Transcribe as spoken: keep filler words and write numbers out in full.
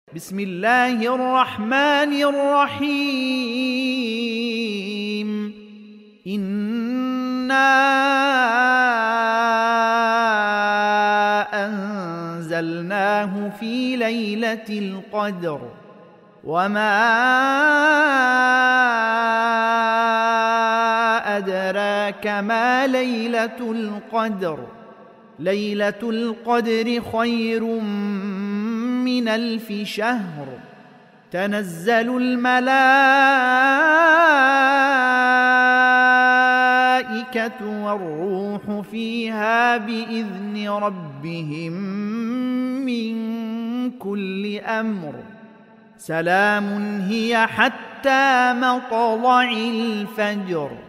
بسم الله الرحمن الرحيم إنا أنزلناه في ليلة القدر وما أدراك ما ليلة القدر ليلة القدر خير من ألف شهر تنزل الملائكة والروح فيها بإذن ربهم من كل أمر سلام هي حتى مطلع الفجر.